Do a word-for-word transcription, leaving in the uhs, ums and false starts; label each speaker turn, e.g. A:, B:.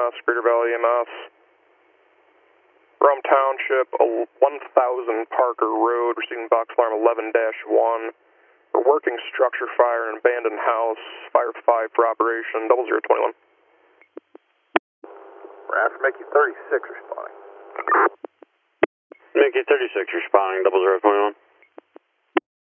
A: S, Greater Valley E M S. Rome Township, one thousand Parker Road, receiving box alarm eleven dash one. For working structure fire in an abandoned house, fire five for operation, double zero twenty-one.
B: Raft, Mickey thirty-six responding.
C: Mickey thirty-six responding, double zero twenty-one.